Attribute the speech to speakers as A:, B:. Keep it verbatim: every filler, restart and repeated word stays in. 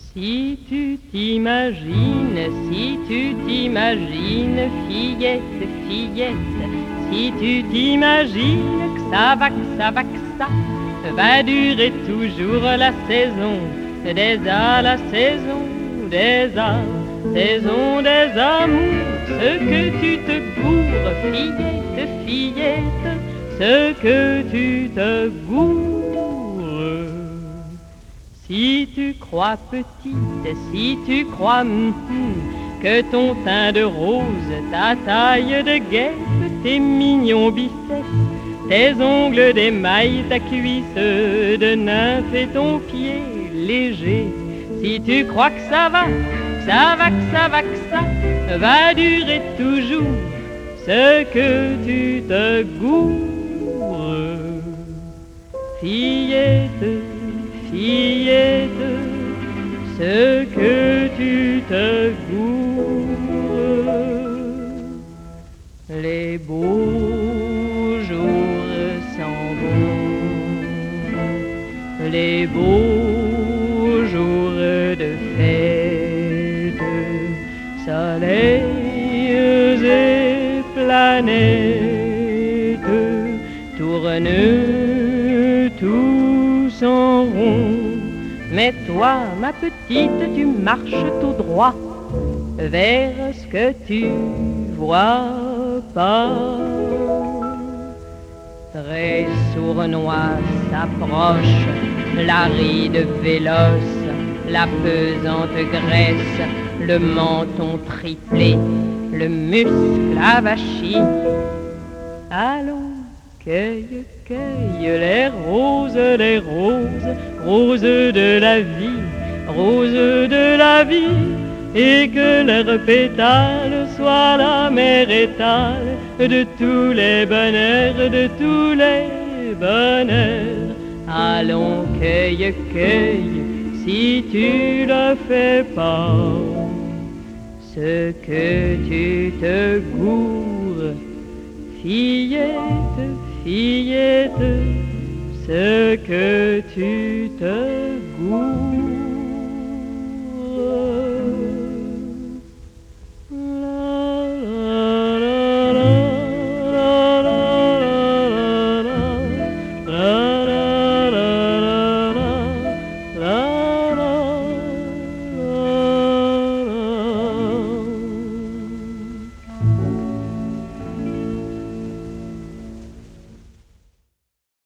A: Si tu t'imagines, si tu t'imagines, fillette, fillette, si tu t'imagines que ça va, que ça va, que ça va durer toujours la saison des a, la saison des a, saison des amours, ce que tu te gourres, fillette, fillette, ce que tu te gourres. Si tu crois petite, si tu crois mm, mm, que ton teint de rose, ta taille de guêpe, tes mignons biceps, tes ongles d'émail, ta cuisse de nymphe et ton pied léger, si tu crois que ça va, que ça va, que ça va, que ça va durer toujours, ce que tu te gourres, fillette, fillette, ce que tu te gourres. Les beaux jours s'en vont, les beaux jours de fête, soleils et planètes tournent tous en rond. Mais toi, ma petite, tu marches tout droit vers ce que tu vois pas. Très sournois s'approche la ride véloce, la pesante graisse, le menton triplé, le muscle avachi. Allons, cueille, cueille les roses, les roses, roses de la vie, roses de la vie, et que leurs pétales soient la mer étale de tous les bonheurs, de tous les bonheurs. Allons, cueille, cueille, si tu ne fais pas ce que tu te gourres, fillette, fillette, ce que tu te gourres.